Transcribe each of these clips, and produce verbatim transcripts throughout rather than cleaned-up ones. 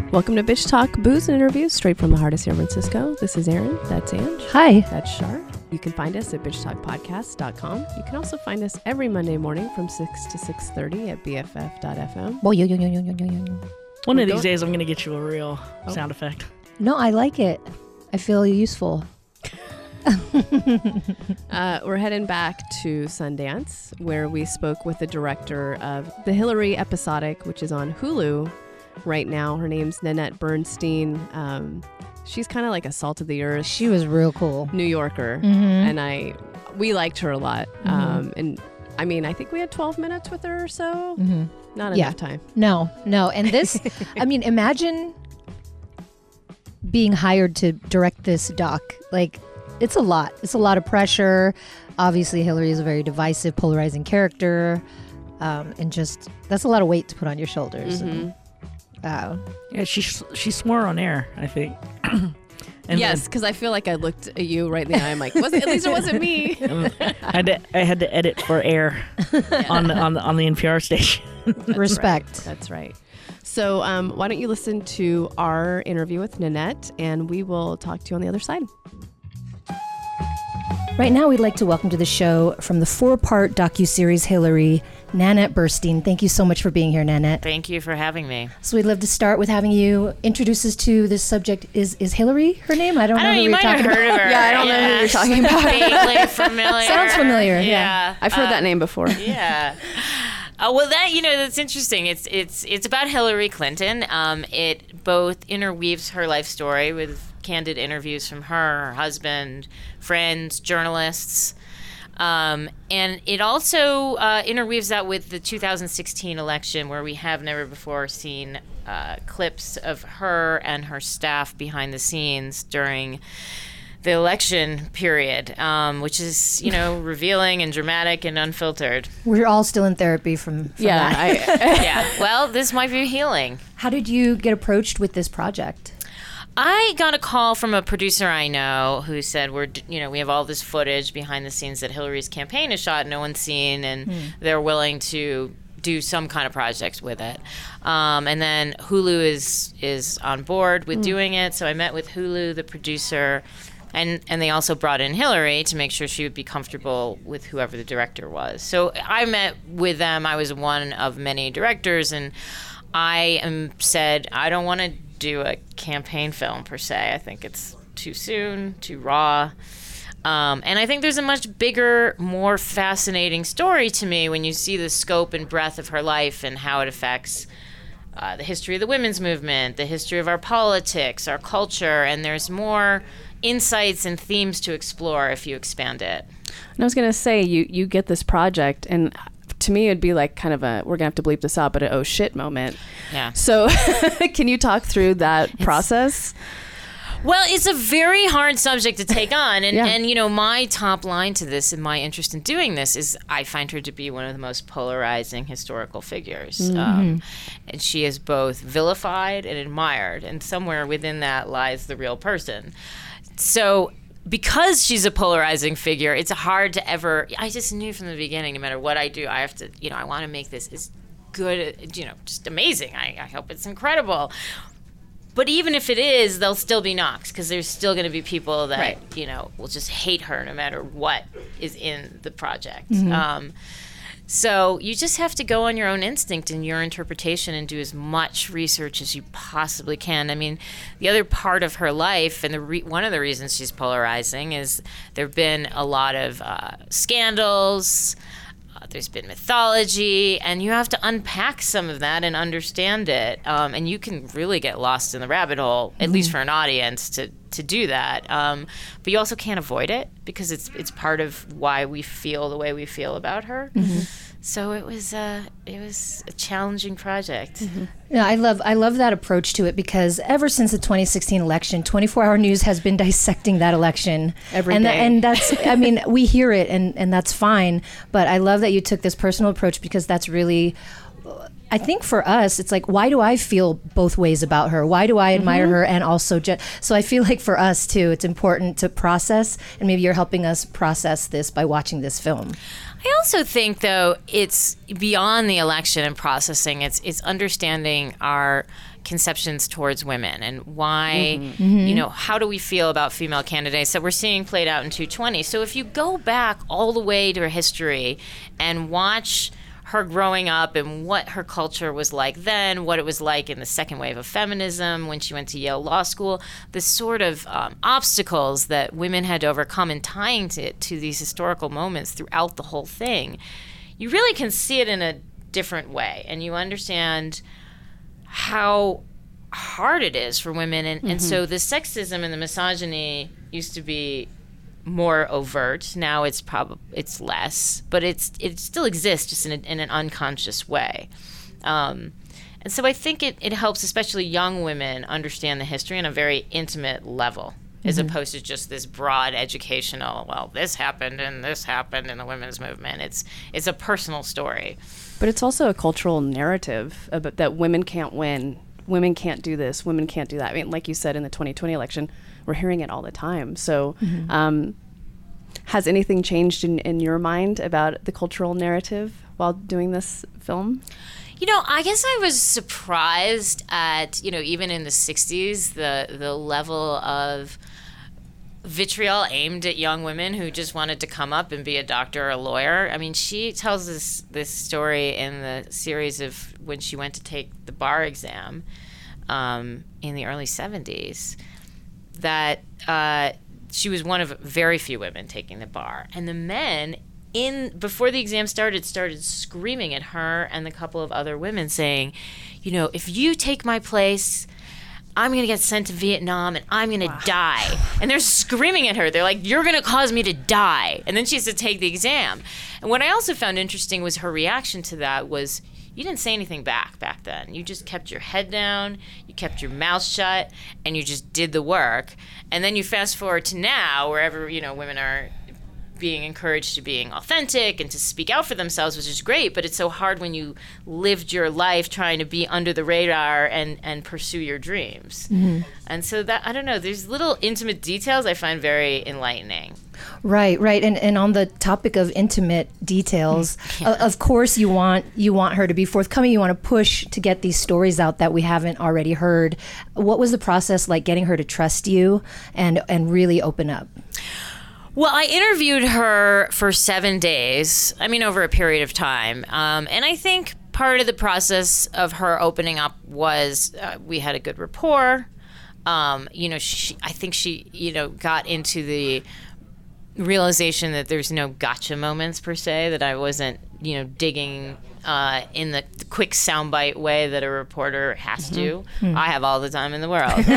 Welcome to Bitch Talk, booze and interviews straight from the heart of San Francisco. This is Erin. That's Ange. Hi. That's Shar. You can find us at bitch talk podcast dot com. You can also find us every Monday morning from six to six thirty at B F F dot F M. Well, yo, yo, yo, yo, yo, yo, yo. One We're of these going- days, I'm going to get you a real Oh. sound effect. No, I like it. I feel useful. Uh, we're heading back to Sundance, where we spoke with the director of the Hillary episodic, which is on Hulu right now. Her name's Nanette Bernstein. Um, she's kind of like a salt of the earth She was real cool. New Yorker, Mm-hmm. and I we liked her a lot. Mhm. Um, and I mean, I think we had twelve minutes with her or so. Mm-hmm. Not Yeah. enough time. No, no. And this, I mean, imagine being hired to direct this doc. Like, it's a lot. It's a lot of pressure. Obviously, Hillary is a very divisive, polarizing character. Um, and just, that's a lot of weight to put on your shoulders. Mhm. Uh, Yeah, she she swore on air, I think. and Yes, because I feel like I looked at you right in the eye. I'm like, was it, at least it wasn't me. then, um, I had to I had to edit for air on the on the on the N P R station. That's respect. right. That's right. So um, why don't you listen to our interview with Nanette, and we will talk to you on the other side. Right now, we'd like to welcome to the show from the four-part docuseries Hillary, Nanette Bernstein. Thank you so much for being here, Nanette. Thank you for having me. So we'd love to start with having you introduce us to this subject. Is is Hillary her name? I don't I know don't who know, you you're might have talking heard about. of her. Yeah, I don't know who you're talking about. Vaguely familiar. Sounds familiar, yeah. Yeah. I've heard Uh, that name before. Yeah. Uh, well, that, you know, that's interesting. It's it's it's about Hillary Clinton. Um, it both interweaves her life story with candid interviews from her, her husband, friends, journalists. Um, and it also uh, interweaves that with the two thousand sixteen election, where we have never before seen uh, clips of her and her staff behind the scenes during the election period, um, which is, you know, revealing and dramatic and unfiltered. We're all still in therapy from, from Yeah. that. I, Yeah. Well, this might be healing. How did you get approached with this project? I got a call from a producer I know who said, "We're, d- you know, we have all this footage behind the scenes that Hillary's campaign has shot, no one's seen, and they're willing to do some kind of project with it." Um, and then Hulu is is on board with doing it, so I met with Hulu, the producer, and and they also brought in Hillary to make sure she would be comfortable with whoever the director was. So I met with them. I was one of many directors, and I am said I don't want to do a campaign film per se. I think it's too soon, too raw. Um, and I think there's a much bigger, more fascinating story to me when you see the scope and breadth of her life and how it affects uh, the history of the women's movement, the history of our politics, our culture, and there's more insights and themes to explore if you expand it. and I was gonna say, you you get this project, and to me it'd be like kind of a, we're gonna have to bleep this out, but an oh shit moment. Yeah. So can you talk through that process? Well, it's a very hard subject to take on. And, Yeah. and, you know, my top line to this and my interest in doing this is I find her to be one of the most polarizing historical figures. Um, and she is both vilified and admired. And somewhere within that lies the real person. So because she's a polarizing figure, it's hard to ever, I just knew from the beginning, no matter what I do, I have to, you know, I want to make this as good, you know, just amazing. I, I hope it's incredible. But even if it is, there'll still be knocks because there's still going to be people that, Right. you know, will just hate her no matter what is in the project. Mm-hmm. Um, so you just have to go on your own instinct and your interpretation and do as much research as you possibly can. I mean, the other part of her life, and the re- one of the reasons she's polarizing is there have been a lot of uh, scandals. Uh, there's been mythology, and you have to unpack some of that and understand it. Um, and you can really get lost in the rabbit hole, at least for an audience, to, to do that. Um, but you also can't avoid it because it's it's part of why we feel the way we feel about her. So it was uh, it was a challenging project. Yeah, I love I love that approach to it because ever since the twenty sixteen election, twenty-four hour News has been dissecting that election Every and day. and that's I mean we hear it and and that's fine. But I love that you took this personal approach because that's really. I think for us, it's like, why do I feel both ways about her? Why do I admire her and also ju- so I feel like for us too, it's important to process, and maybe you're helping us process this by watching this film. I also think, though, it's beyond the election and processing. It's it's understanding our conceptions towards women and why, mm-hmm. Mm-hmm. you know, how do we feel about female candidates that we're seeing played out in two twenty. So if you go back all the way to her history and watch her growing up and what her culture was like then, what it was like in the second wave of feminism when she went to Yale Law School, the sort of um, obstacles that women had to overcome and tying to, to these historical moments throughout the whole thing, you really can see it in a different way. And you understand how hard it is for women. And, mm-hmm. and so the sexism and the misogyny used to be more overt. Now it's probably it's less, but it's it still exists, just in, a, in an unconscious way. Um, and so I think it, it helps, especially young women, understand the history on a very intimate level, mm-hmm. as opposed to just this broad educational, well, this happened and this happened in the women's movement. It's it's a personal story. But it's also a cultural narrative about that women can't win, women can't do this, women can't do that. I mean, like you said, in the twenty twenty election, we're hearing it all the time. So mm-hmm. um, has anything changed in, in your mind about the cultural narrative while doing this film? You know, I guess I was surprised at, you know, even in the sixties, the the level of vitriol aimed at young women who just wanted to come up and be a doctor or a lawyer. I mean, she tells this this story in the series of when she went to take the bar exam um, in the early seventies, that uh, she was one of very few women taking the bar. And the men, in before the exam started, started screaming at her and the couple of other women saying, you know, if you take my place, I'm going to get sent to Vietnam and I'm going to wow. die. And they're screaming at her. They're like, you're going to cause me to die. And then she has to take the exam. And what I also found interesting was her reaction to that was, you didn't say anything back back then. You just kept your head down, you kept your mouth shut, and you just did the work. And then you fast forward to now, wherever, you know, women are being encouraged to being authentic and to speak out for themselves, which is great, but it's so hard when you lived your life trying to be under the radar and, and pursue your dreams. Mm-hmm. And so that, I don't know, there's little intimate details I find very enlightening. Right, right. And and on the topic of intimate details, yeah. uh, of course you want you want her to be forthcoming. You want to push to get these stories out that we haven't already heard. What was the process like getting her to trust you and and really open up? Well, I interviewed her for seven days, I mean, over a period of time. Um, and I think part of the process of her opening up was uh, we had a good rapport. Um, you know, she, I think she, you know, got into the realization that there's no gotcha moments per se, that I wasn't, you know, digging uh, in the quick soundbite way that a reporter has to. Mm-hmm. I have all the time in the world. You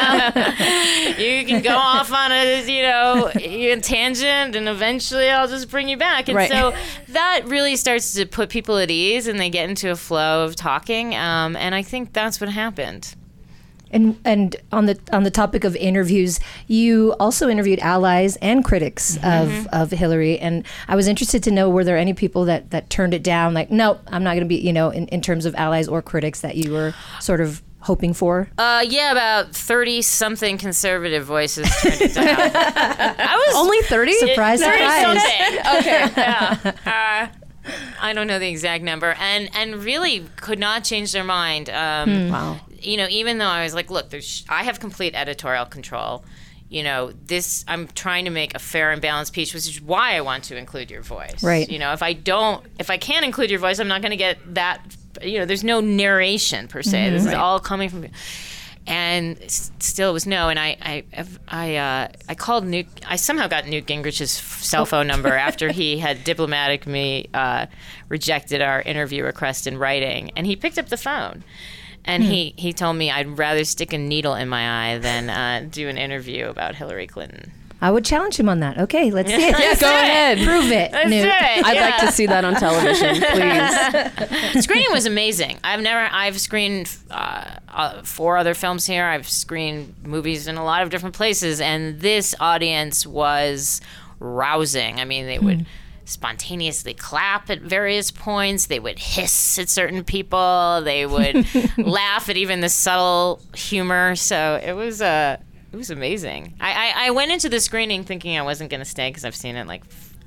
know? You can go off on a, you know, a tangent and eventually I'll just bring you back. And right. so that really starts to put people at ease and they get into a flow of talking. Um, and I think that's what happened. And and on the on the topic of interviews, you also interviewed allies and critics mm-hmm. of, of Hillary. And I was interested to know, were there any people that, that turned it down? Like, no, I'm not going to be, you know, in, in terms of allies or critics that you were sort of hoping for? Uh, yeah, about thirty-something conservative voices turned it down. I was only thirty? Surprise, surprise. Okay, yeah. Uh, I don't know the exact number. And, and really could not change their mind. Um, hmm. Wow. You know, even though I was like, look, there's, I have complete editorial control. You know, this, I'm trying to make a fair and balanced piece, which is why I want to include your voice. Right. You know, if I don't, if I can't include your voice, I'm not going to get that, you know, there's no narration per se. Mm-hmm. This right. is all coming from, and still it was no. And I, I, I, uh, I called Newt, I somehow got Newt Gingrich's cell phone number after he had diplomatic me, uh, rejected our interview request in writing. And he picked up the phone. And hmm. he, he told me I'd rather stick a needle in my eye than uh, do an interview about Hillary Clinton. I would challenge him on that. Okay, let's see it. Yeah, go ahead. Prove it. Let's Newt. do it. I'd yeah. like to see that on television, please. The screening was amazing. I've never, I've screened uh, uh, four other films here. I've screened movies in a lot of different places. And this audience was rousing. I mean, they would... Hmm. spontaneously clap at various points. They would hiss at certain people. They would laugh at even the subtle humor. So it was uh, it was amazing. I, I, I went into the screening thinking I wasn't going to stay because I've seen it like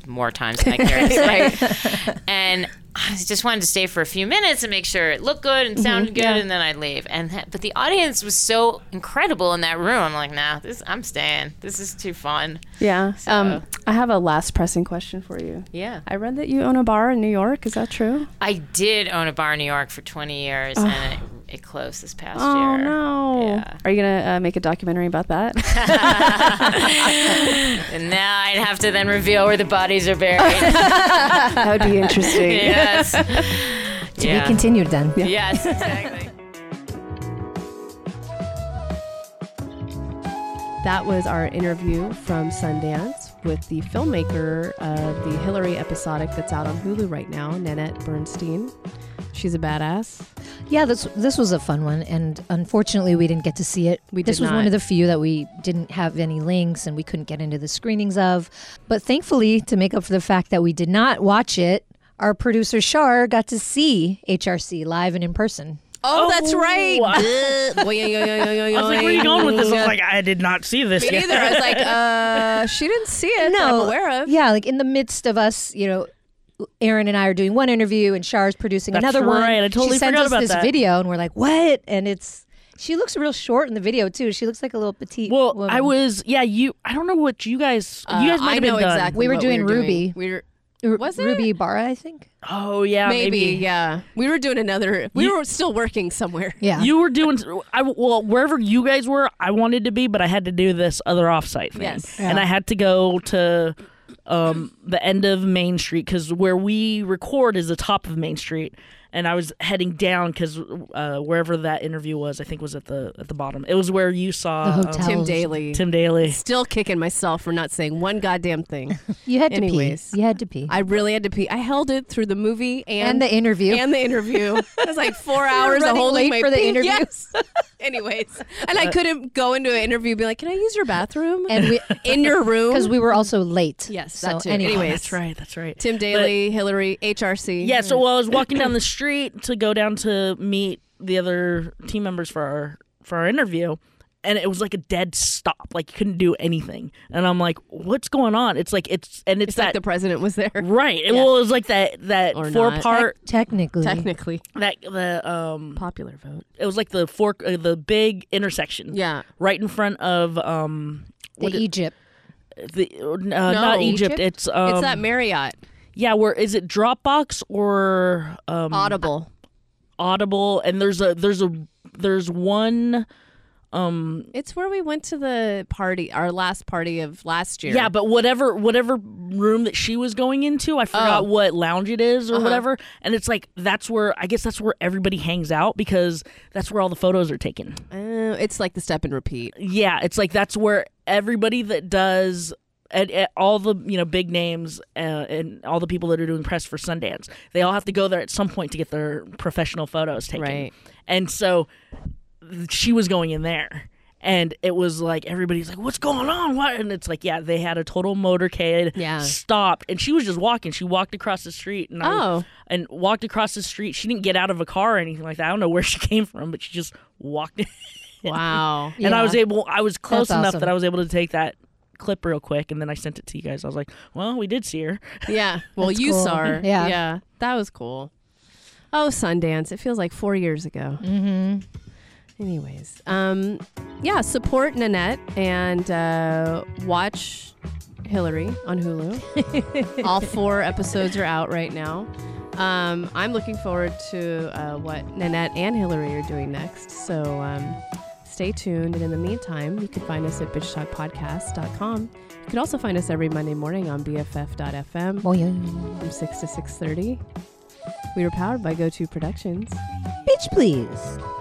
more times than I care to say. And I just wanted to stay for a few minutes and make sure it looked good and sounded mm-hmm, good, yeah. and then I'd leave. And that, but the audience was so incredible in that room. I'm like, nah, this I'm staying. This is too fun. Yeah. So. Um, I have a last pressing question for you. Yeah. I read that you own a bar in New York. Is that true? I did own a bar in New York for twenty years, oh. and it, it closed this past oh, year. Oh no! Yeah. Are you gonna uh, make a documentary about that? And now I'd have to then reveal where the bodies are buried. That would be interesting. Yes. To yeah. be continued then. Yeah. Yes, exactly. That was our interview from Sundance with the filmmaker of the Hillary episodic that's out on Hulu right now, Nanette Bernstein. She's a badass. Yeah, this this was a fun one, and unfortunately we didn't get to see it. We this did was not. one of the few that we didn't have any links and we couldn't get into the screenings of. But thankfully, to make up for the fact that we did not watch it, our producer Shar got to see H R C live and in person. Oh, that's right. I was like, where are you going with this? I was like, I did not see this Me yet. neither. I was like, uh, she didn't see it that I'm aware of. Yeah, like in the midst of us, you know, Aaron and I are doing one interview and Char's producing That's another right. one. I totally she sends forgot us about this that. video and we're like, what? And it's, she looks real short in the video too. She looks like a little petite Well, woman. I was, yeah, you, I don't know what you guys, Uh, you guys might I have know been done. exactly We were what doing we were Ruby. Doing. We were, R- was it? Ruby Ibarra, I think. Oh, yeah, maybe, maybe. yeah. We were doing another, we You- were still working somewhere. Yeah. You were doing, I, well, wherever you guys were, I wanted to be, but I had to do this other offsite thing. Yes. And Yeah. I had to go to um, the end of Main Street because where we record is the top of Main Street. And I was heading down because uh, wherever that interview was, I think was at the at the bottom. It was where you saw The um, hotel. Tim Daly. Tim Daly. Still kicking myself for not saying one goddamn thing. You had to Anyways. pee. You had to pee. I really had to pee. I held it through the movie and, and the interview. and the interview. It was like four hours of running holding late my for the pee. interview. Yes. Anyways, and I couldn't go into an interview and be like, "Can I use your bathroom?" And we, in your room because we were also late. Yes, So that too. anyway. Anyways. That's right. That's right. Tim Daly, Hillary, H R C. Yeah, so while I was walking down the street to go down to meet the other team members for our for our interview, and it was like a dead stop. Like you couldn't do anything. And I'm like, what's going on? It's like it's and it's, It's that like the president was there. right. Yeah. Well, it was like that that Or four not. part Technically. Technically, that the um popular vote. it was like the four uh, the big intersection. Yeah. Right in front of um The what it- Egypt. the uh, not Egypt. Egypt? It's um it's that Marriott. yeah, where is it Dropbox or um Audible. Audible, and there's a there's a there's one um It's where we went to the party, our last party of last year. yeah, but whatever whatever room that she was going into, I forgot Oh. what lounge it is or Uh-huh. whatever, and it's like that's where I guess that's where everybody hangs out because that's where all the photos are taken. Uh, it's like the step and repeat. Yeah, it's like that's where everybody that does and, and all the you know big names uh, and all the people that are doing press for Sundance, they all have to go there at some point to get their professional photos taken. Right. And so she was going in there, and it was like everybody's like, "What's going on?" What? And it's like, yeah, they had a total motorcade. Yeah. Stopped, and she was just walking. She walked across the street, and I was- Oh. and walked across the street. She didn't get out of a car or anything like that. I don't know where she came from, but she just walked in. Wow. And I Yeah. was able, I was close That's enough awesome. that I was able to take that clip real quick, and then I sent it to you guys. I was like, well, we did see her. Yeah. Well, That's you cool. saw her. Yeah. Yeah. That was cool. Oh, Sundance. It feels like four years ago. Mm-hmm. Anyways, um, yeah, support Nanette and uh, watch Hillary on Hulu. All four episodes are out right now. Um, I'm looking forward to uh, what Nanette and Hillary are doing next. So um, stay tuned. And in the meantime, you can find us at bitch talk podcast dot com. You can also find us every Monday morning on B F F dot F M Oh, yeah. from six to six thirty. We are powered by Go To Productions. Bitch, please.